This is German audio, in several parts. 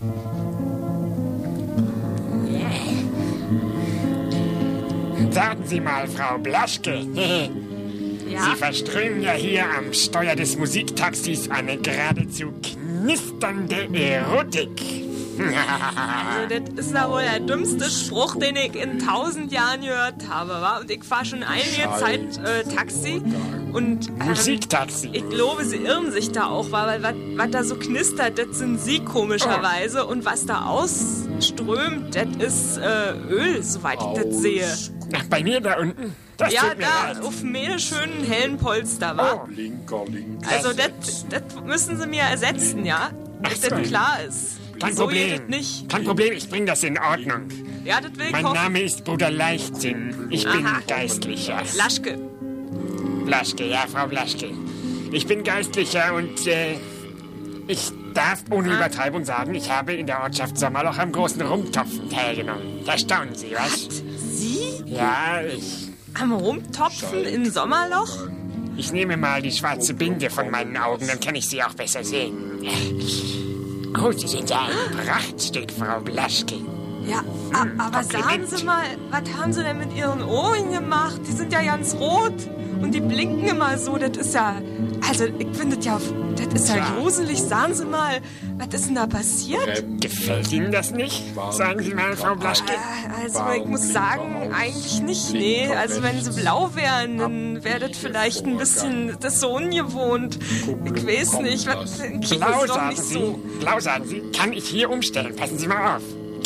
Sagen Sie mal, Frau Blaschke. Ja? Sie verströmen ja hier am Steuer des Musiktaxis eine geradezu knisternde Erotik. Also, das ist ja wohl der dümmste Spruch, den ich in 1000 Jahren gehört habe, wa? Und ich fahre schon einige Zeit Taxi und Musiktaxi. ich glaube, sie irren sich da auch, weil was da so knistert, das sind sie komischerweise und was da ausströmt, das ist Öl, soweit ich das sehe. Ach, bei mir da unten? Das Ja, tut mir leid. da auf mir schönen hellen Polster, wa? Linker. Also, das müssen sie mir ersetzen, ja? Dass so. das klar ist. Kein so Problem. geht das nicht. Kein Problem, ich bring das in Ordnung. Ja, das will ich Mein hoffen. Name ist Bruder Leichtsinn. Ich bin Aha. Geistlicher. Laschke. Blaschke, ja, Frau Blaschke. Ich bin Geistlicher und ich darf ohne Übertreibung sagen, ich habe in der Ortschaft Sommerloch am großen Rumtopfen teilgenommen. Da staunen Sie, was? Sie? Ja, Am Rumtopfen in Sommerloch? ich nehme mal die schwarze Binde von meinen Augen, dann kann ich Sie auch besser sehen. Oh, Sie sind ja ein Prachtstück, Frau Blaschke. Ja, aber sagen Kompliment. Sie mal, was haben Sie denn mit Ihren Ohren gemacht? Die sind ja ganz rot und die blinken immer so. Das ist ja, also ich finde das ist ja gruselig. Sagen Sie mal, was ist denn da passiert? Gefällt Ihnen das nicht? Sagen Sie mal, Frau Blaschke. Also ich muss sagen, eigentlich nicht, nee. Also wenn sie blau wären, dann wäre das vielleicht ein bisschen, das ist so ungewohnt. Ich weiß nicht, was kicken Sie Blau, doch sagen nicht Sie. so. Blau, sagen Sie. Kann ich hier umstellen? Passen Sie mal auf.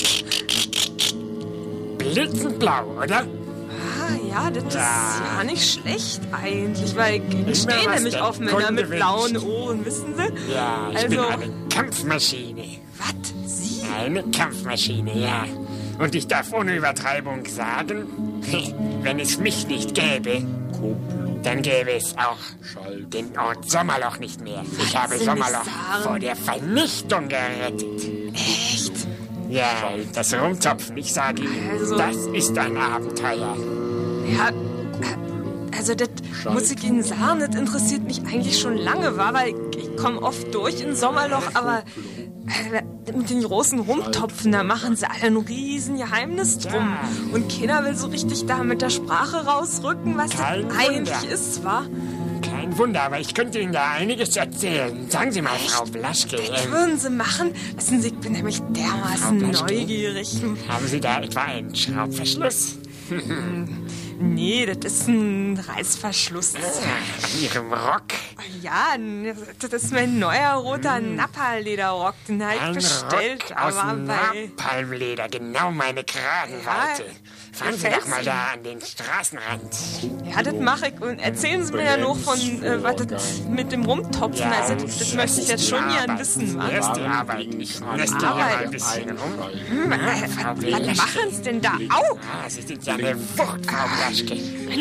Blitzend blau, oder? Ah, ja, das ist ja nicht schlecht eigentlich, weil ich Immer stehe was nämlich der auf Männer Kunde mit blauen wünscht. Ohren, wissen Sie? Ja, ich bin Also, eine Kampfmaschine. was? Sie? Eine Kampfmaschine, ja. Und ich darf ohne Übertreibung sagen, wenn es mich nicht gäbe, dann gäbe es auch den Ort Sommerloch nicht mehr. Ich habe Sie Sommerloch nicht sagen? vor der Vernichtung gerettet. Echt? Ja, das Rumtopfen, ich sage Ihnen, Also- das ist ein Abenteuer. Ja, also das muss ich Ihnen sagen, das interessiert mich eigentlich schon lange, weil ich komme oft durch in Sommerloch, aber mit den großen Rumtopfen, da machen sie alle ein riesen Geheimnis drum. Und keiner will so richtig da mit der Sprache rausrücken, was Kein das Wunder. eigentlich ist, wa? Kein Wunder, aber ich könnte Ihnen da einiges erzählen. Sagen Sie mal, Frau Blaschke, Das würden sie machen. Wissen Sie, ich bin nämlich dermaßen Blaschke? neugierig. haben Sie da etwa einen Schraubverschluss? Nee, das ist ein Reißverschluss. An Ihrem Rock? Ja, das ist mein neuer roter Nappa-Lederrock. Den habe ich Ein bestellt. Rock aus Aber bei... Napalmleder, genau meine Kragenweite. Fahren Sie gefällt's doch mal Ihnen? da an den Straßenrand. Ja, das mache ich. Und erzählen Sie mir ja noch von, was das mit dem Rumtopfen. Also, das möchte ich jetzt schon gern wissen, wa? Erst die Arbeit. Ich neste hier mal ein bisschen rum. Frau Was Blaschke. machen Sie denn da? Au! Ah, Sie sind ja eine Wucht, Frau Blaschke.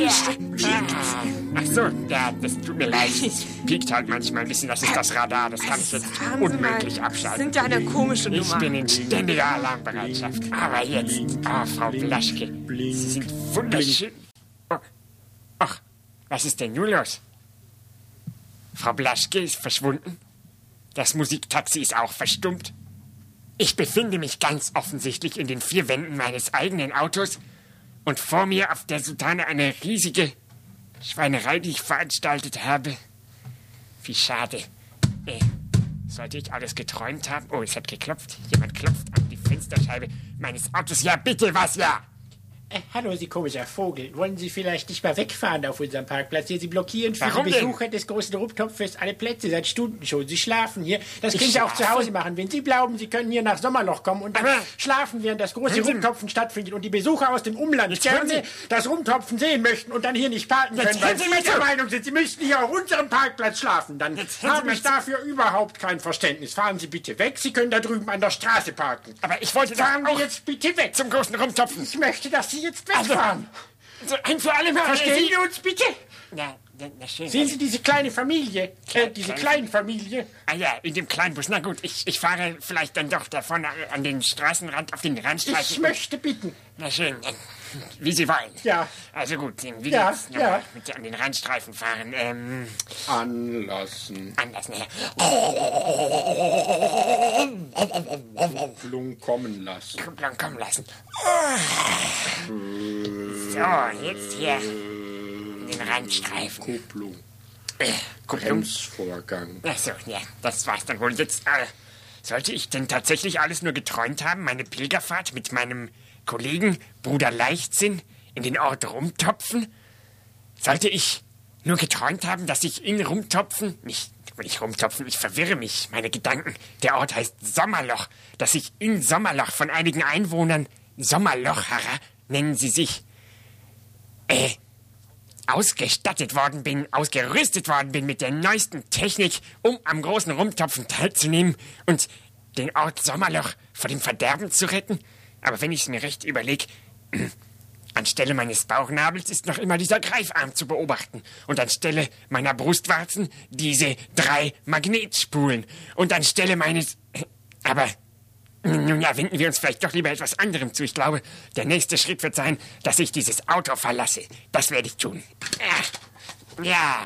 Ach so, ja, das tut mir leid. Es piekt halt manchmal ein bisschen. Das ist das Radar. Das kann ich jetzt Sagen Sie mal, unmöglich Sie abschalten. sind ja eine komische Ich Nummer. bin in ständiger Alarmbereitschaft. Aber jetzt, Frau Blaschke, Sie sind wunderschön. Oh. Ach, was ist denn nun los? Frau Blaschke ist verschwunden. Das Musiktaxi ist auch verstummt. Ich befinde mich ganz offensichtlich in den 4 Wänden meines eigenen Autos und vor mir auf der Soutane eine riesige Schweinerei, die ich veranstaltet habe. Wie schade. Sollte ich alles geträumt haben? Oh, es hat geklopft. Jemand klopft an die Fensterscheibe meines Autos. Ja, bitte, was, ja? Hallo, Sie komischer Vogel. Wollen Sie vielleicht nicht mal wegfahren auf unserem Parkplatz hier? Sie blockieren für Warum die denn? Besucher des großen Rumtopfes alle Plätze seit Stunden schon. Sie schlafen hier. Das können Ich Sie auch zu schlafe? Hause machen. Wenn Sie glauben, Sie können hier nach Sommerloch kommen und dann Aber- schlafen, während das große Hören Sie- Rumtopfen stattfindet und die Besucher aus dem Umland Jetzt hören gerne das Rumtopfen sehen möchten und dann hier nicht parken Jetzt können, weil hören Sie Sie mir der zu. Meinung sind, Sie müssten hier auf unserem Parkplatz schlafen, dann Jetzt hören Sie habe mir ich zu. dafür überhaupt kein Verständnis. Fahren Sie bitte weg. Sie können da drüben an der Straße parken. Aber ich wollte Fahren doch Sie auch jetzt bitte weg. zum großen Rumtopfen. Ich möchte, dass Sie jetzt Also, wegfahren. So, ein für alle Mal. Verstehen Sie uns bitte? Ja, Na schön. Sehen Sie diese kleine Familie? Diese kleine Familie? Ah ja, in dem kleinen Bus. Na gut, ich fahre vielleicht dann doch davon an den Straßenrand, auf den Randstreifen. Ich möchte bitten. Na schön, wie Sie wollen. Ja. Also gut, wie Ja, geht's? ja. Mit an den Randstreifen fahren. Anlassen. Anders, ne? Kupplung kommen lassen. Kupplung kommen lassen. So, jetzt hier in den Randstreifen. Kupplung. Kupplung. Bremsvorgang. Ach so, ja, das war's dann wohl. Jetzt, sollte ich denn tatsächlich alles nur geträumt haben? Meine Pilgerfahrt mit meinem Kollegen Bruder Leichtsinn in den Ort Rumtopfen? Sollte ich nur geträumt haben, dass ich in Rumtopfen, nicht Rumtopfen, ich verwirre mich, meine Gedanken. Der Ort heißt Sommerloch, dass ich in Sommerloch von einigen Einwohnern, Sommerlocherer nennen sie sich, ausgestattet worden bin, ausgerüstet worden bin mit der neuesten Technik, um am großen Rumtopfen teilzunehmen und den Ort Sommerloch vor dem Verderben zu retten? Aber wenn ich es mir recht überlege, anstelle meines Bauchnabels ist noch immer dieser Greifarm zu beobachten. Und anstelle meiner Brustwarzen diese 3 Magnetspulen. Und anstelle meines... Aber nun ja, wenden wir uns vielleicht doch lieber etwas anderem zu. Ich glaube, der nächste Schritt wird sein, dass ich dieses Auto verlasse. Das werde ich tun. Ja.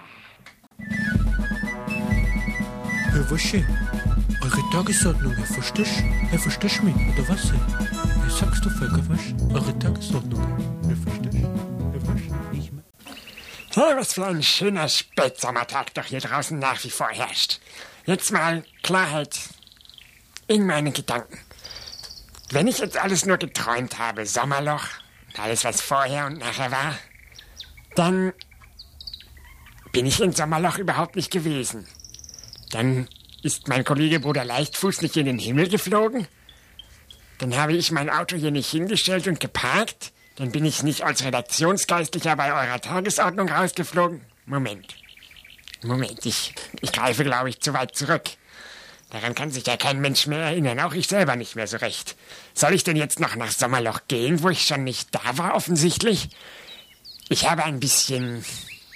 Herr Wasche, eure Tagesordnung, Herr verstehst mich, oder was? Herr sag's doch, Herr Wasch, eure Tagesordnung, Herr verstehst? Herr Wasch, ich mein... Hey, was für ein schöner Spätsommertag doch hier draußen nach wie vor herrscht. Jetzt mal Klarheit in meine Gedanken. Wenn ich jetzt alles nur geträumt habe, Sommerloch, alles was vorher und nachher war, dann bin ich in Sommerloch überhaupt nicht gewesen. Dann ist mein Kollege Bruder Leichtfuß nicht in den Himmel geflogen. Dann habe ich mein Auto hier nicht hingestellt und geparkt. Dann bin ich nicht als Redaktionsgeistlicher bei eurer Tagesordnung rausgeflogen. Moment, ich greife, glaube ich, zu weit zurück. Daran kann sich ja kein Mensch mehr erinnern, auch ich selber nicht mehr so recht. Soll ich denn jetzt noch nach Sommerloch gehen, wo ich schon nicht da war, offensichtlich? Ich habe ein bisschen,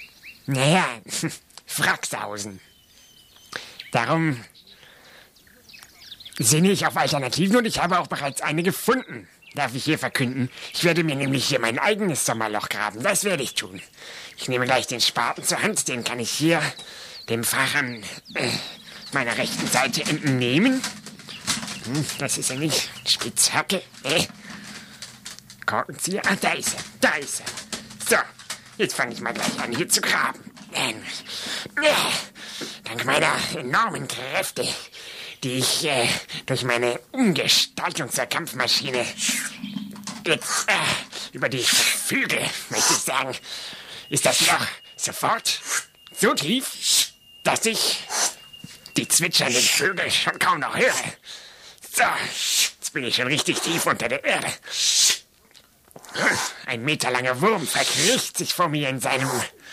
Fracksausen. Darum sinne ich auf Alternativen und ich habe auch bereits eine gefunden, darf ich hier verkünden. Ich werde mir nämlich hier mein eigenes Sommerloch graben, das werde ich tun. Ich nehme gleich den Spaten zur Hand, den kann ich hier dem Fahrern meiner rechten Seite entnehmen. Das ist ja nicht Spitzhacke. Korkenzieher. Ah, da ist er. So, jetzt fange ich mal gleich an, hier zu graben. Dank meiner enormen Kräfte, die ich durch meine Umgestaltung zur Kampfmaschine jetzt über die Flügel, möchte ich sagen, ist das Loch sofort so tief, dass ich die zwitschernden Vögel schon kaum noch höre. So, jetzt bin ich schon richtig tief unter der Erde. Ein meterlanger Wurm verkriecht sich vor mir in seinem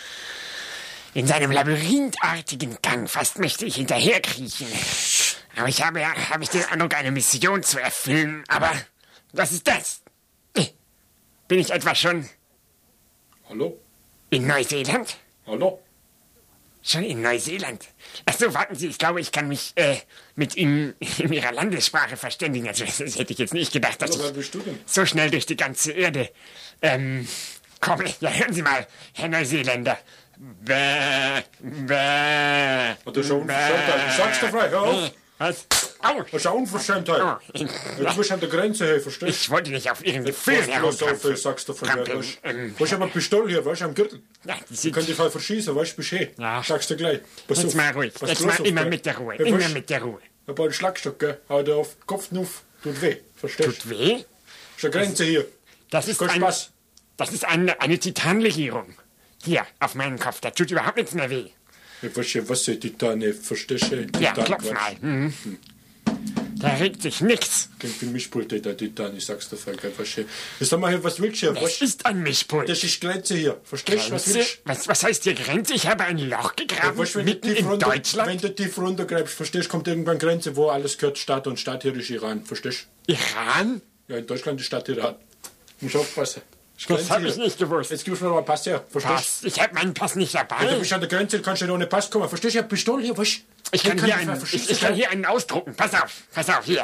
labyrinthartigen Gang. Fast möchte ich hinterherkriechen. Aber ich habe den Eindruck, eine Mission zu erfüllen. Aber was ist das? Bin ich etwa schon... Hallo? In Neuseeland? Hallo? Schon in Neuseeland? Ach so, warten Sie, ich glaube, ich kann mich mit Ihnen in Ihrer Landessprache verständigen. Also, das hätte ich jetzt nicht gedacht, dass Wer ich bist du denn? so schnell durch die ganze Erde komme. Ja, hören Sie mal, Herr Neuseeländer. Bäh, bäh, Hat er schon Unverschämtheit? Ich sag's dir frei, hör auf! Was? Au! Das ist eine Unverschämtheit. Du bist an der Grenze her, verstehst Ich wollte nicht auf Ihren du? Gefühlen Los auf, herumtrampeln. ich sag's dir frei. Trampeln, Du hast aber eine Pistole hier, weißt du, am Gürtel. Ja, die Du sind... kannst dich voll verschießen, weißt du, bist du Ja. Sag's dir gleich. Pass Jetzt auf. mal ruhig. Pass Jetzt bloß mal auf, immer gell? mit der Ruhe. Ja, Immer weißt, mit der Ruhe. ein paar Schlagstock, gell? Hau dir auf Kopf nuff, tut weh, verstehst Tut weh? Ist eine Grenze hier. Das ist Kein Spaß. Das ist eine Titanlegierung. Hier, auf meinen Kopf. Da tut überhaupt nichts mehr weh. Ich weiß ja, was die Titane, verstehst du? Ja, Titan, klopf weißt mal. Mhm. Da regt sich nichts. Klingt wie Mischpulte, der Titan, ich sag's dir frei, gell? Weißt du? Jetzt sag mal hier, was willst du hier? Das Was? ist ein Mischpult. Das ist Grenze hier, verstehst du, was Grenze? willst Was heißt hier Grenze? Ich habe ein Loch du? gegraben, Weißt du, mitten in wenn Deutschland. du tief runtergreifst, verstehst du, kommt irgendwann Grenze, wo alles gehört Staat und Staat hier ist Iran, verstehst Iran? du? Ja, in Deutschland ist Stadt Iran. Muss aufpassen. Das habe ich nicht gewusst. Jetzt gibst du mir mal Pass her, verstehst Pass. Ich habe meinen Pass nicht du? Du dabei. bist an der Grenze, kannst du nicht ohne Pass kommen. Verstehst du? Ich hab Pistole hier, was? Ich kann hier einen ausdrucken. Pass auf, hier.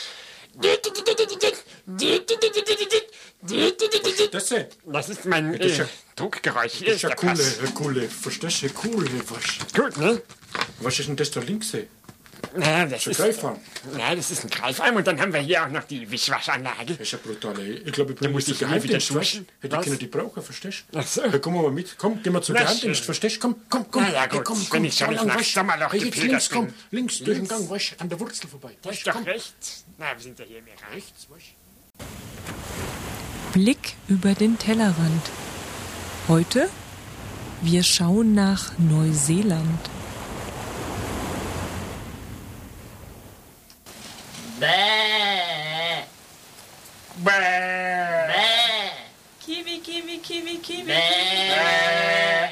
Das ist Das ist mein Druckgeräusch. Hier ist ja der Pass. coole, verstehst du? Coole, was? Gut, ne? Was ist denn das da links? Na, das ist... Greifarm. Ja, das ist ein Greifarm und dann haben wir hier auch noch die Wischwaschanlage. Das ist ja brutal, ey. Ich glaube, ich bringe musst die du wieder Geheimdienst, duschen. weißt du? Hätte ich können die brauchen, verstehst du? Ach so. Ja, komm mal mit. Komm, gehen wir zum Na, Geheimdienst, schön. verstehst du? Komm. Na ja, gut, komm, wenn ich schon nicht nach Sommerloch Hey, jetzt gepilgert links, komm. bin. Links, durch den Gang, weißt du? An der Wurzel vorbei. Das ist doch rechts. Na, wir sind ja hier mehr rechts. Blick über den Tellerrand. Heute? Wir schauen nach Neuseeland. Bäh. Bäh. Kiwi, Kiwi, Kiwi, Kiwi. Bäh.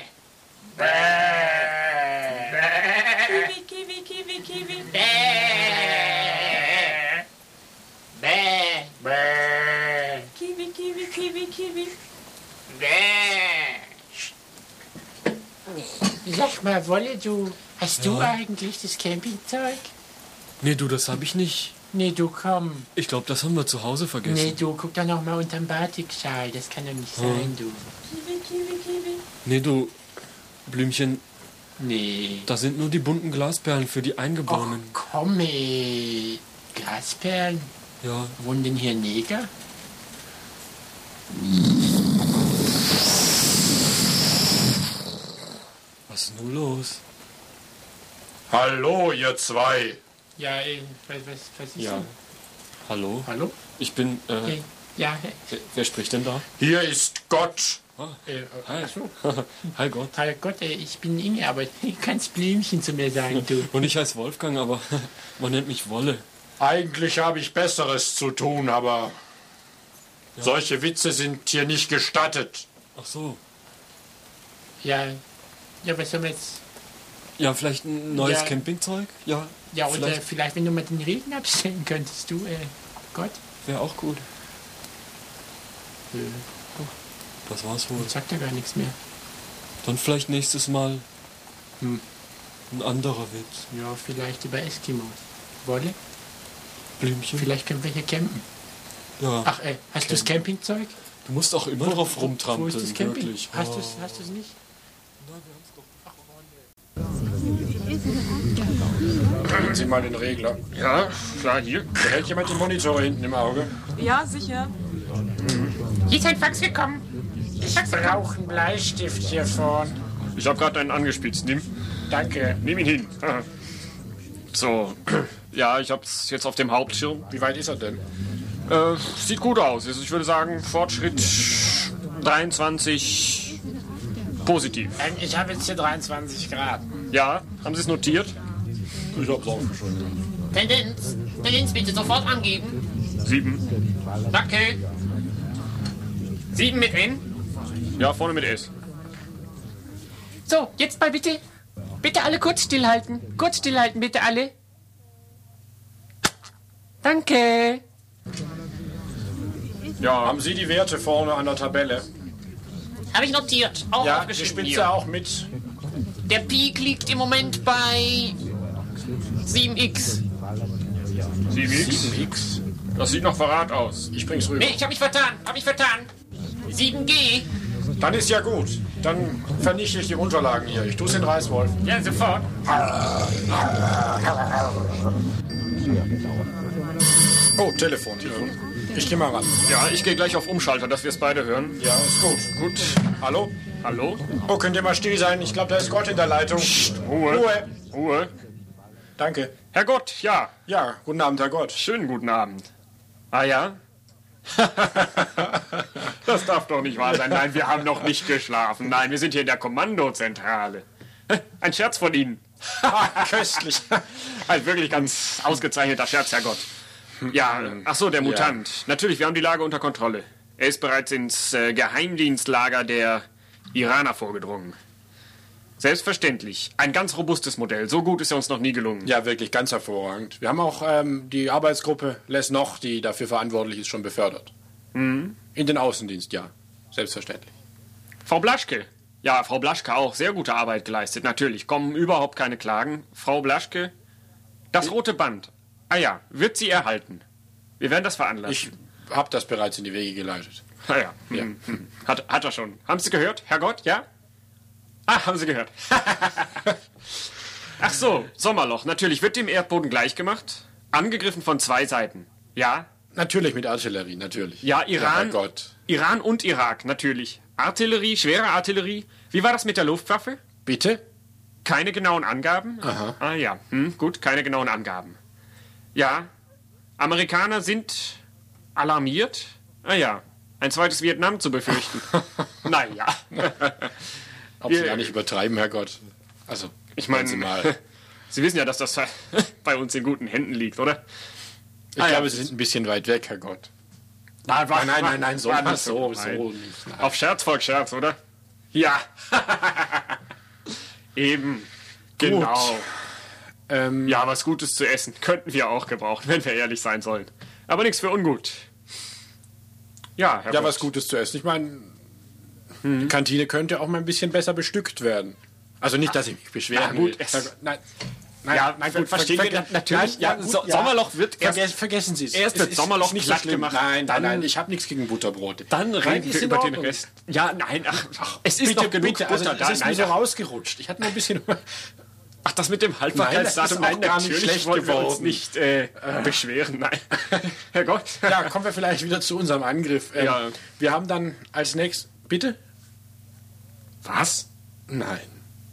Kiwi, Kiwi, Kiwi, Kiwi. Bäh. Bäh. Kiwi, Kiwi, Kiwi, Kiwi. Sag mal, Wolle, hast du eigentlich das Campingzeug? Nee, du, das habe ich nicht. Nee, du komm. Ich glaube, das haben wir zu Hause vergessen. Nee, du, guck doch noch mal unterm Batikschal. Das kann doch nicht sein, du. Kiwi, Kiwi, Kiwi. Nee, du, Blümchen, Nee. da sind nur die bunten Glasperlen für die Och, Eingeborenen. komm, ey. Glasperlen? Ja, Wohnen denn hier Neger? was ist nun los? Hallo, ihr zwei. Ja, was ist Ja. denn? Hallo? Hallo? Ich bin, Ja, wer spricht denn da? Hier ist Gott. Hi. ach so. Hi Gott. Herr Gott, ey, ich bin Inge, aber du kannst Blümchen zu mir sagen, du. Und ich heiße Wolfgang, aber man nennt mich Wolle. Eigentlich habe ich Besseres zu tun, aber solche Witze sind hier nicht gestattet. Ach so. Ja, was soll man jetzt... Ja, vielleicht ein neues Ja. Campingzeug? Ja, Ja, und vielleicht vielleicht, wenn du mal den Regen abstellen könntest, du, Gott. wäre auch gut. Das war's wohl. Jetzt sagt er gar nichts mehr. Dann vielleicht nächstes Mal ein anderer Witz. Ja, vielleicht über Eskimos. Wolle? Blümchen? Vielleicht können wir hier campen. Ja. Ach, hast du das Campingzeug? Du musst auch immer drauf Wo rumtrampeln, ist das Camping? wirklich. Hast Oh. du es nicht? Nehmen Sie mal den Regler. Ja, klar, hier. Behält jemand die Monitore hinten im Auge? Ja, sicher. Hier ist ein Fax gekommen. Ich brauche einen Bleistift hier vorn. Ich habe gerade einen angespitzt. Danke. Nimm ihn hin. So. Ja, ich hab's jetzt auf dem Hauptschirm. Wie weit ist er denn? Sieht gut aus. Also ich würde sagen, Fortschritt 23 positiv. Ich habe jetzt hier 23 Grad. Ja, haben Sie es notiert? Ich hab's aufgeschrieben. Tendenz bitte sofort angeben. 7. Danke. 7 mit N? Ja, vorne mit S. So, jetzt mal bitte. Bitte alle kurz stillhalten. Kurz stillhalten, bitte alle. Danke. Ja, Haben Sie die Werte vorne an der Tabelle? Habe ich notiert. Auch Ja, die aufgeschrieben Spitze hier. auch mit. Der Peak liegt im Moment bei 7x. 7X. Das sieht noch Verrat aus. Ich bring's rüber. Nee, ich habe mich vertan. 7G. Dann ist ja gut. Dann vernichte ich die Unterlagen hier. Ich tu's in Reißwolf. Ja, sofort. Oh, Telefon. Ich geh mal ran. Ja, ich gehe gleich auf Umschalter, dass wir es beide hören. Ja, ist gut. Gut. Hallo? Hallo? Oh, könnt ihr mal still sein? Ich glaube, da ist Gott in der Leitung. Ruhe. Ruhe. Ruhe. Danke. Herr Gott, ja. Ja, guten Abend, Herr Gott. Schönen guten Abend. Ah ja? Das darf doch nicht wahr sein. Nein, wir haben noch nicht geschlafen. Nein, wir sind hier in der Kommandozentrale. Ein Scherz von Ihnen. Köstlich. Ein wirklich ganz ausgezeichneter Scherz, Herr Gott. Ja, ach so, der Mutant. Natürlich, wir haben die Lage unter Kontrolle. Er ist bereits ins Geheimdienstlager der Iraner vorgedrungen. Selbstverständlich. Ein ganz robustes Modell. So gut ist er uns noch nie gelungen. Ja, wirklich ganz hervorragend. Wir haben auch die Arbeitsgruppe Les Noch, die dafür verantwortlich ist, schon befördert. In den Außendienst, ja. Selbstverständlich. Frau Blaschke. Ja, Frau Blaschke auch. Sehr gute Arbeit geleistet. Natürlich. Kommen überhaupt keine Klagen. Frau Blaschke, das rote Band. Ah ja, wird sie erhalten. Wir werden das veranlassen. Ich habe das bereits in die Wege geleitet. Ah ja. Ja. Hat er schon. Haben Sie gehört, Herrgott? Ja? Ah, haben Sie gehört. Ach so, Sommerloch. Natürlich wird dem Erdboden gleichgemacht. Angegriffen von 2 Seiten. Ja? Natürlich mit Artillerie, natürlich. Ja, Iran. Herrgott. Iran und Irak, natürlich. Artillerie, schwere Artillerie. Wie war das mit der Luftwaffe? Bitte? Keine genauen Angaben? Aha. Ah ja, gut, keine genauen Angaben. Ja, Amerikaner sind alarmiert. Ah ja, ein zweites Vietnam zu befürchten. Naja. Ob Sie da nicht übertreiben, Herrgott. Also, Ich meine, Sie mal. Sie wissen ja, dass das bei uns in guten Händen liegt, oder? Ich glaube, Sie sind ein bisschen weit weg, Herrgott. Nein, so war nicht nicht so Nein. nicht. Nein. Auf Scherz folgt Scherz, oder? Ja. Eben. Genau. Ja, was Gutes zu essen könnten wir auch gebrauchen, wenn wir ehrlich sein sollen. Aber nichts für ungut. Ja, Herr Ja, Gott. was Gutes zu essen. Ich meine, die Kantine könnte auch mal ein bisschen besser bestückt werden. Also nicht, dass ich mich beschweren Na gut, will. es- Nein, Ja, gut, verstehen wir natürlich. Ja, Sommerloch wird erst... Vergessen Sie es. erst wird Es ist Sommerloch nicht so glatt schlimm. gemacht. Nein, Dann- nein, ich habe nichts gegen Butterbrote. Dann Nein, reden ist wir in über den Ordnung. Rest. Ja, nein, ach, es ist Bitte, doch genug bitte, Butter also, da. es ist mir Nein, so ach, rausgerutscht. Ich hatte nur ein bisschen... ach, das mit dem Haltbarkeitsdatum, Nein, das ist auch gar nicht natürlich schlecht wollen wir uns geworden. nicht beschweren, nein. Herr Gott. Ja, kommen wir vielleicht wieder zu unserem Angriff. Ja. Wir haben dann als nächstes... Bitte? Was? Nein.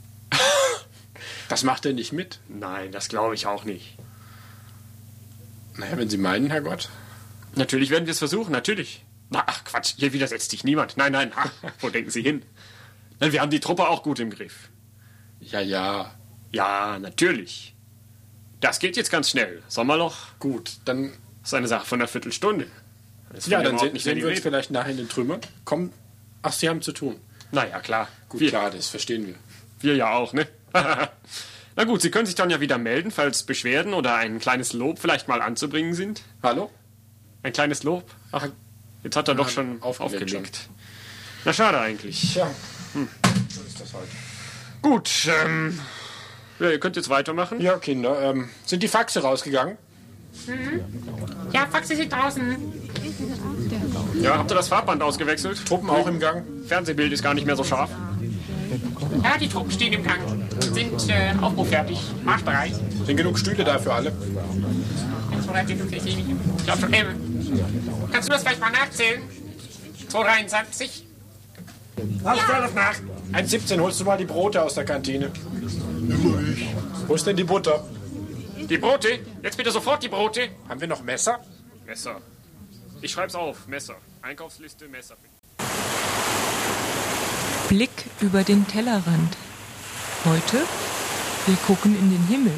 Das macht er nicht mit. Nein, das glaube ich auch nicht. Naja, wenn Sie meinen, Herrgott. Natürlich werden wir es versuchen, natürlich. Na, ach Quatsch, hier widersetzt sich niemand. Nein, nein, ach, wo denken Sie hin? Nein, wir haben die Truppe auch gut im Griff. Ja, ja. Ja, natürlich. Das geht jetzt ganz schnell. Sommerloch Gut, dann... ist eine Sache von einer Viertelstunde. Das Ja, verlieren dann wir sehen, auch nicht mehr sehen die wir uns Rede. vielleicht nachher in den Trümmern. Komm. Ach, Sie haben zu tun. Naja, klar. Gut, wir, klar, das verstehen wir. wir ja auch, ne? Na gut, Sie können sich dann ja wieder melden, falls Beschwerden oder ein kleines Lob vielleicht mal anzubringen sind. Hallo? Ein kleines Lob? Ach, jetzt hat er doch schon aufgelegt aufgelegt. Na, schade eigentlich. Tja, so ist das halt. Gut, ja, ihr könnt jetzt weitermachen. Ja, Kinder, sind die Faxe rausgegangen? Ja, Faxe sind draußen. Ja, habt ihr das Farbband ausgewechselt? Truppen auch im Gang? Fernsehbild ist gar nicht mehr so scharf. Ja, die Truppen stehen im Gang. Sind aufbruchfertig. Marschbereit. Sind genug Stühle da für alle? Ich glaub schon, kannst du das vielleicht mal nachzählen? 223. Ach, ja. nach. 1,17, holst du mal die Brote aus der Kantine? Wo ist denn die Butter? Die Brote? Jetzt bitte sofort die Brote. Haben wir noch Messer? Messer. Ich schreib's auf. Messer. Einkaufsliste, Messer. Blick über den Tellerrand. Heute, wir gucken in den Himmel.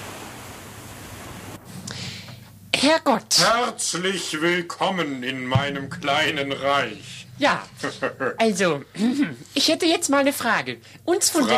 Herrgott. Herzlich willkommen in meinem kleinen Reich. Ja, also, ich hätte jetzt mal eine Frage. Uns von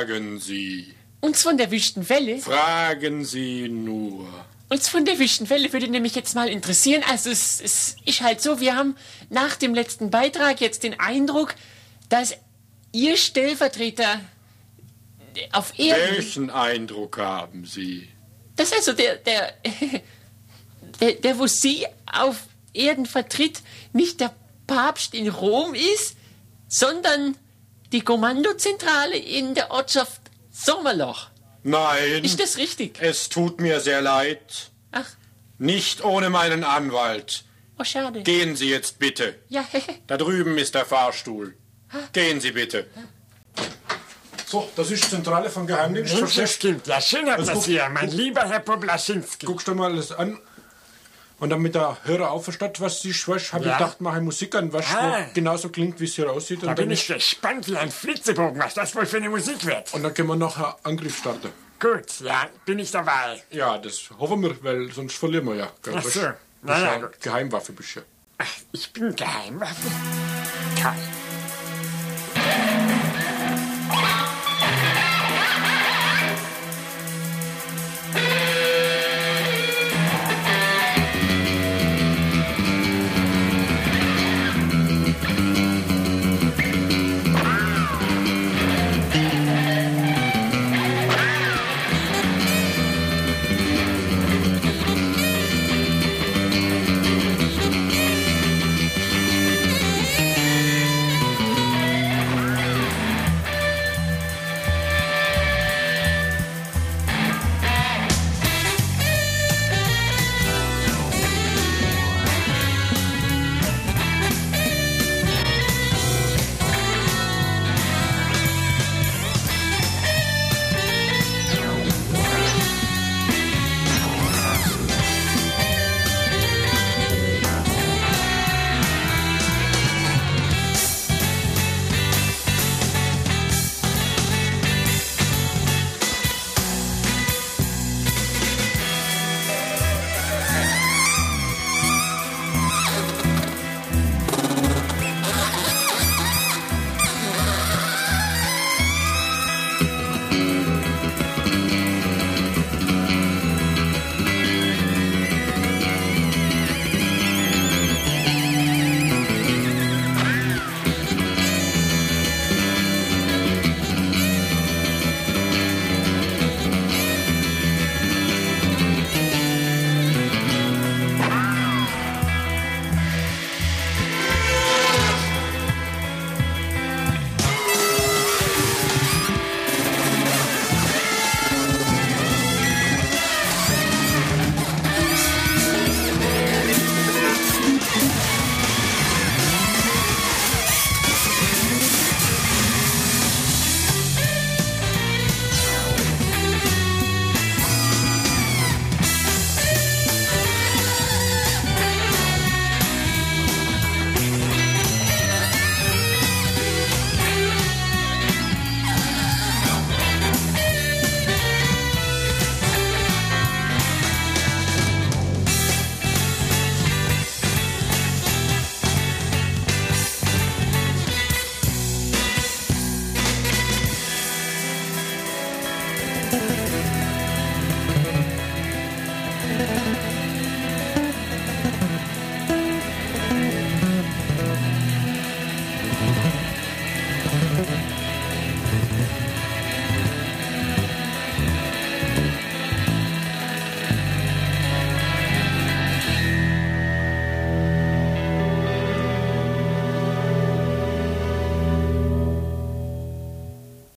der Wüstenwelle, Fragen Sie nur. uns von der Wüstenwelle würde nämlich jetzt mal interessieren, also es ist halt so, wir haben nach dem letzten Beitrag jetzt den Eindruck, dass Ihr Stellvertreter auf Erden... Welchen Eindruck haben Sie? Das ist also der, wo Sie auf Erden vertritt, nicht der Papst in Rom ist, sondern die Kommandozentrale in der Ortschaft Sommerloch. Nein, Ist das richtig? es tut mir sehr leid. Ach, Nicht ohne meinen Anwalt. oh schade. Gehen Sie jetzt bitte. Ja, Da drüben ist der Fahrstuhl. Gehen Sie bitte. So, das ist die Zentrale von Geheimdienst. Das stimmt. Ja, schön hat das guck- hier, mein lieber Herr Poblaschinski. Guckst du mal alles an. Und dann mit der Hörer aufverstatt, was ich weißt, habe Ja. ich gedacht, mache Musik an, was Ah. genauso klingt, wie es hier aussieht. Da Und bin dann, ich gespannt wie ein Flitzebogen, was das wohl für eine Musik wird. und dann können wir nachher Angriff starten. Gut, ja, bin ich dabei. Ja, das hoffen wir, weil sonst verlieren wir ja. Ach so. Das Na ist ja, ja gut. Geheimwaffe bist ja. Ach, ich bin Geheimwaffe. Toll.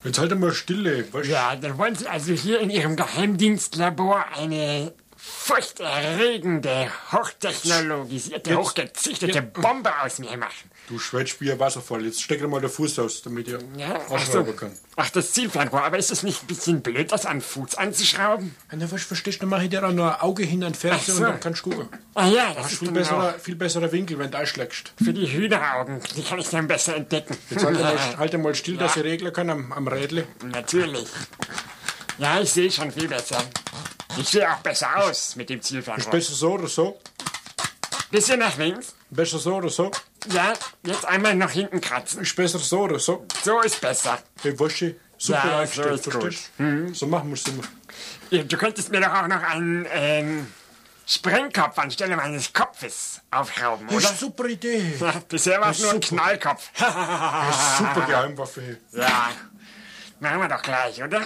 Jetzt halt mal Stille. Was? Ja, dann wollen Sie also hier in Ihrem Geheimdienstlabor eine furchterregende, hochtechnologisierte, hochgezüchtete Bombe aus mir machen. Du schwätzt wie ein Wasserfall. Jetzt steck dir mal den Fuß aus, damit ihr Ja, ausschrauben kann. Ach, das Zielfernrohr. Aber ist es nicht ein bisschen blöd, das an den Fuß anzuschrauben? Na, was verstehst du? Dann mache ich dir dann noch ein Auge hin an Ferse Ach so. und dann kannst du gucken. Ah ja, das Das ist ist viel dann auch besserer, viel besserer Winkel, wenn du einschlägst. für die Hühneraugen. Die kann ich dann besser entdecken. Jetzt halt mal still, dass ich regeln kann am Rädle. Natürlich. Ja, ich sehe schon viel besser. Ich sehe auch besser aus mit dem Ist Zielfernrohr. besser so oder so? Bisschen nach links. Besser so oder so? Ja, jetzt einmal nach hinten kratzen. Ist besser so oder so? So ist besser. Hey, Waschi, super Ja, eingestellt, so ist verstehst du? So machen wir es immer. Du könntest mir doch auch noch einen Sprengkopf anstelle meines Kopfes aufschrauben, Das ist oder? eine super Idee. Ja, bisher war es nur ein super. Knallkopf. Super Geheimwaffe. Ja, machen wir doch gleich, oder?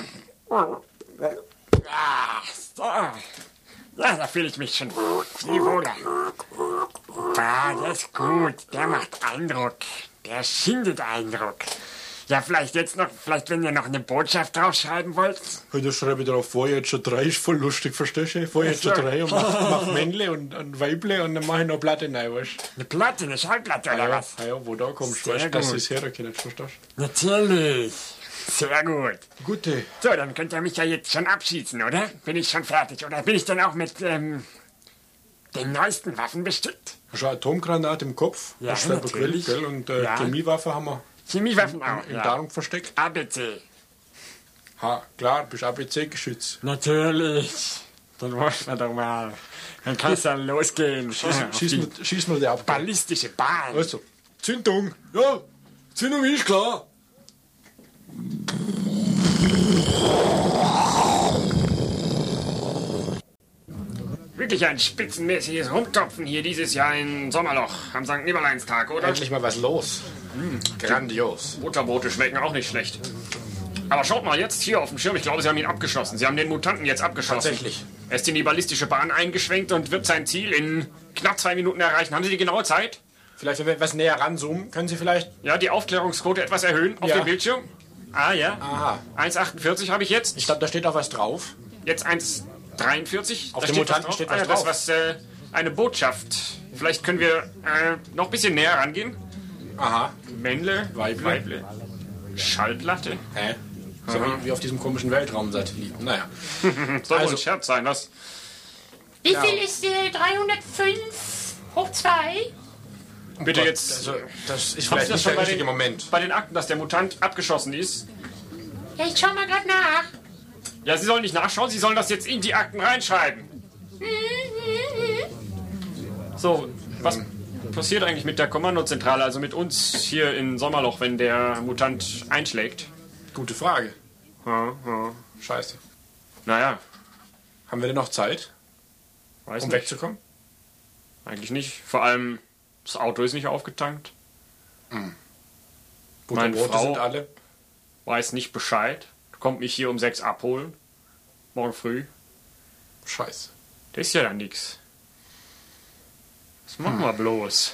Ja, so. Ja, da fühle ich mich schon viel wohler. Ja, der ist gut. Der macht Eindruck. Der schindet Eindruck. Ja, vielleicht wenn ihr noch eine Botschaft draufschreiben wollt. Heute schreibe ich drauf, vorher jetzt schon 3, ist voll lustig, verstehst du? Vorher jetzt schon 3 und mach Männle und Weible und dann mache ich noch Platte rein, weißt du? Eine Platte, eine Schallplatte oder was? Ja, wo da kommst, Sehr weißt du, dass gut. du es hererkennen, verstehst du? Natürlich. Sehr gut. Gute. So, dann könnt ihr mich ja jetzt schon abschießen, oder? Bin ich schon fertig? Oder bin ich dann auch mit den neuesten Waffen bestückt? Hast du eine Atomgranate im Kopf? Ja, Das ist aber natürlich. gell? Und Ja. Chemiewaffe haben wir Chemiewaffen auch, im ja. Darm versteckt. ABC. Ha, klar, bist ABC-geschützt. Natürlich. Dann muss man doch mal. Dann kann es dann losgehen. Schieß mal die ab. Ballistische Bahn. Also, Zündung. Ja, Zündung ist klar. Wirklich ein spitzenmäßiges Rumtopfen hier dieses Jahr in Sommerloch am St. Nimmerleinstag, oder? Endlich mal was los. Grandios. Butterbrote schmecken auch nicht schlecht. Aber schaut mal, jetzt hier auf dem Schirm, ich glaube, sie haben ihn abgeschossen. Sie haben den Mutanten jetzt abgeschossen. Tatsächlich. Er ist in die ballistische Bahn eingeschwenkt und wird sein Ziel in knapp 2 Minuten erreichen. Haben Sie die genaue Zeit? Vielleicht, wenn wir etwas näher ranzoomen, können Sie vielleicht... Ja, die Aufklärungsquote etwas erhöhen auf Ja. dem Bildschirm. Ah ja. Aha. 1,48 habe ich jetzt. Ich glaube, da steht auch was drauf. Jetzt 1,43. Auf Da dem steht Mutanten was steht drauf. was Ah, ja, das drauf. ist eine Botschaft. Vielleicht können wir noch ein bisschen näher rangehen. Aha. Männle, Weible. Schallplatte. Hä? So wie auf diesem komischen Weltraumsatelliten. Naja. Soll wohl Also- ein Scherz sein, was? Wie viel ist 305 hoch 2? Bitte jetzt. Also, das ist Haben vielleicht Sie das nicht schon der richtige Moment. bei den Akten, dass der Mutant abgeschossen ist? Ja, ich schau mal grad nach. Ja, Sie sollen nicht nachschauen, Sie sollen das jetzt in die Akten reinschreiben. So, was passiert eigentlich mit der Kommandozentrale, also mit uns hier in Sommerloch, wenn der Mutant einschlägt? Gute Frage. Ja. Scheiße. Naja, Haben wir denn noch Zeit, weiß um nicht. wegzukommen? Eigentlich nicht. Vor allem, das Auto ist nicht aufgetankt. Meine Butterbrote Frau- sind alle. Weiß nicht Bescheid. Kommt mich hier um 6 abholen. Morgen früh. Scheiße. Das ist ja dann nix. Was machen wir bloß?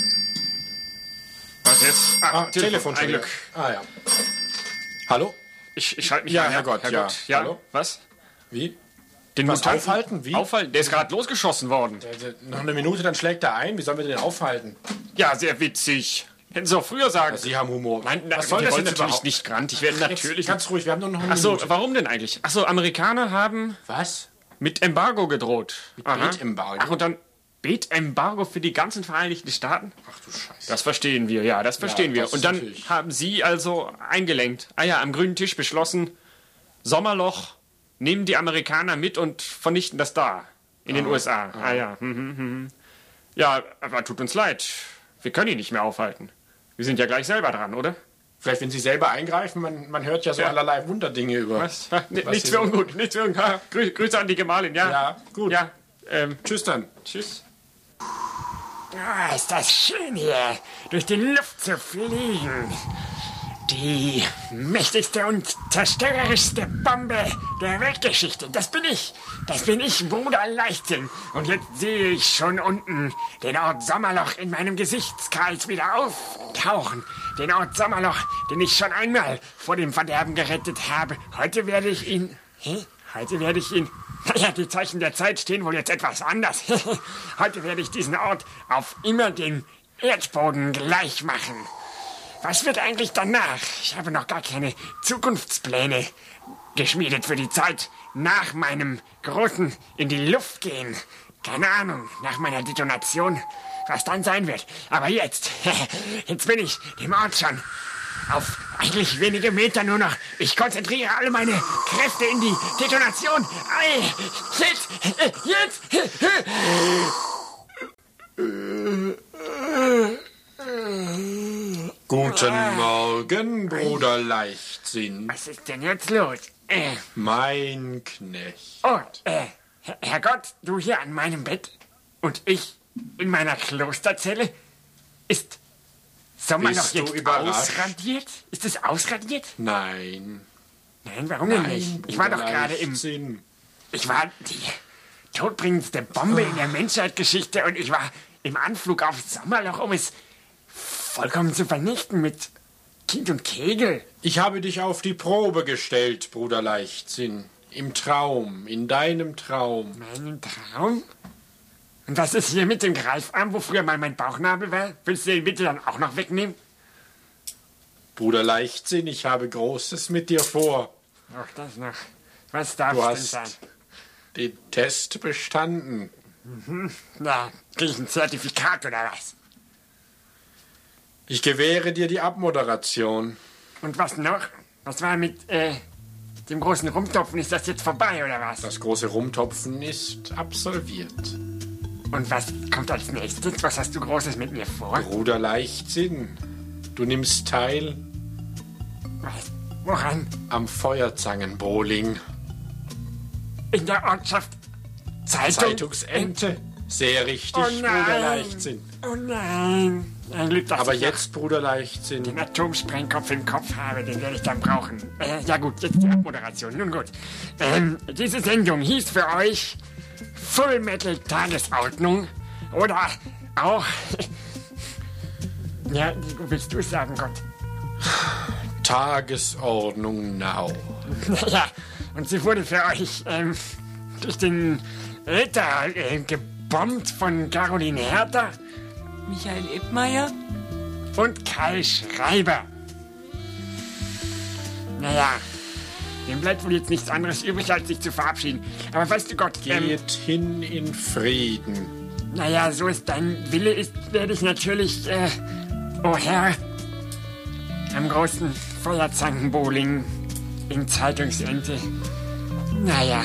Was jetzt? Telefon ein schon wieder. Glück. Ah ja. Hallo? Ich schalte mich Ja, an. Herrgott, ja. Ja, Hallo? was? Wie? Den Was, Mutanten aufhalten? Wie? Aufhalten? Der ist gerade losgeschossen worden. Noch eine Minute, dann schlägt er ein. Wie sollen wir den aufhalten? Ja, sehr witzig. Hätten Sie auch früher sagen. Sie haben Humor. Nein, Was soll wir das wollen jetzt natürlich überhaupt? nicht grantig werden. Natürlich. Ganz ruhig, wir haben nur noch eine Achso, Minute. warum denn eigentlich? Achso, Amerikaner haben Was? mit Embargo gedroht. Aha. Betembargo? Ach, und dann Betembargo für die ganzen Vereinigten Staaten? Ach du Scheiße. Das verstehen wir, ja, das verstehen wir. das Und ist dann natürlich- haben Sie also eingelenkt, am grünen Tisch beschlossen, Sommerloch, nehmen die Amerikaner mit und vernichten das da, in den USA. Ja, aber tut uns leid, wir können ihn nicht mehr aufhalten. Wir sind ja gleich selber dran, oder? Vielleicht, wenn Sie selber eingreifen, man hört ja so Ja. allerlei Wunderdinge über. Was? Was Nichts Sie für so- ungut, nichts für ungut. Ha, Grüße an die Gemahlin, ja? Ja, gut. Ja, Tschüss dann. tschüss. Ah, ist das schön hier, durch die Luft zu fliegen. Die mächtigste und zerstörerischste Bombe der Weltgeschichte. Das bin ich. Das bin ich, Bruder Leichtsinn. Und jetzt sehe ich schon unten den Ort Sommerloch in meinem Gesichtskreis wieder auftauchen. Den Ort Sommerloch, den ich schon einmal vor dem Verderben gerettet habe. Heute werde ich ihn... Naja, die Zeichen der Zeit stehen wohl jetzt etwas anders. Heute werde ich diesen Ort auf immer dem Erdboden gleich machen. Was wird eigentlich danach? Ich habe noch gar keine Zukunftspläne geschmiedet für die Zeit nach meinem großen in die Luft gehen. Keine Ahnung, nach meiner Detonation, was dann sein wird. Aber jetzt bin ich dem Ort schon auf eigentlich wenige Meter nur noch. Ich konzentriere alle meine Kräfte in die Detonation. Jetzt! Guten Morgen, Bruder Leichtsinn. Was ist denn jetzt los? Mein Knecht. Oh, Herrgott, du hier an meinem Bett und ich in meiner Klosterzelle? Ist Sommerloch Bist du jetzt überrascht? ausradiert? Ist es ausradiert? Nein. Nein, warum denn nicht? Ich war doch gerade Leichtsinn. Ich war die todbringendste Bombe in der Menschheitsgeschichte und ich war im Anflug auf Sommerloch, um es vollkommen zu vernichten mit Kind und Kegel. Ich habe dich auf die Probe gestellt, Bruder Leichtsinn. Im Traum, in deinem Traum. Meinen Traum? Und was ist hier mit dem Greifarm, wo früher mal mein Bauchnabel war? Willst du den bitte dann auch noch wegnehmen? Bruder Leichtsinn, ich habe Großes mit dir vor. Ach, das noch. Was darf Du es denn hast sein? den Test bestanden. Na, krieg ich ein Zertifikat oder was? Ich gewähre dir die Abmoderation. Und was noch? Was war mit, dem großen Rumtopfen? Ist das jetzt vorbei oder was? Das große Rumtopfen ist absolviert. Und was kommt als nächstes? Was hast du Großes mit mir vor? Bruder Leichtsinn, du nimmst teil Was? Woran? am Feuerzangenbowling. In der Ortschaft Zeitungsente. Sehr richtig, Oh Bruder nein. Leichtsinn. Oh nein. Ein Glück, dass Aber ich jetzt, Bruder Leichtsinn, den Atomsprengkopf im Kopf habe, den werde ich dann brauchen. Ja gut, jetzt die Abmoderation. Nun gut. Diese Sendung hieß für euch Full Metal Tagesordnung oder auch... Ja, willst du es sagen, Gott? Tagesordnung now. Naja, und sie wurde für euch durch den Ritter gebombt von Caroline Herter Michael Ebmeier? und Kai Schreiber. Naja, dem bleibt wohl jetzt nichts anderes übrig, als sich zu verabschieden. Aber weißt du Gott, Geht hin in Frieden. naja, so es dein Wille ist, werde ich natürlich, oh Herr, am großen Feuerzangenbowling in Zeitungsente. Naja,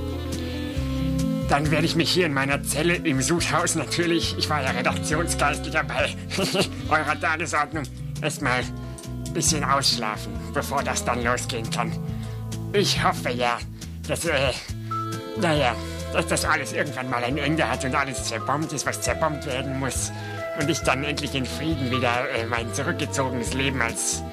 dann werde ich mich hier in meiner Zelle im Sudhaus natürlich, ich war ja Redaktionsgeistlicher bei eurer Tagesordnung, erstmal ein bisschen ausschlafen, bevor das dann losgehen kann. Ich hoffe ja, dass, dass das alles irgendwann mal ein Ende hat und alles zerbombt ist, was zerbombt werden muss. Und ich dann endlich in Frieden wieder mein zurückgezogenes Leben als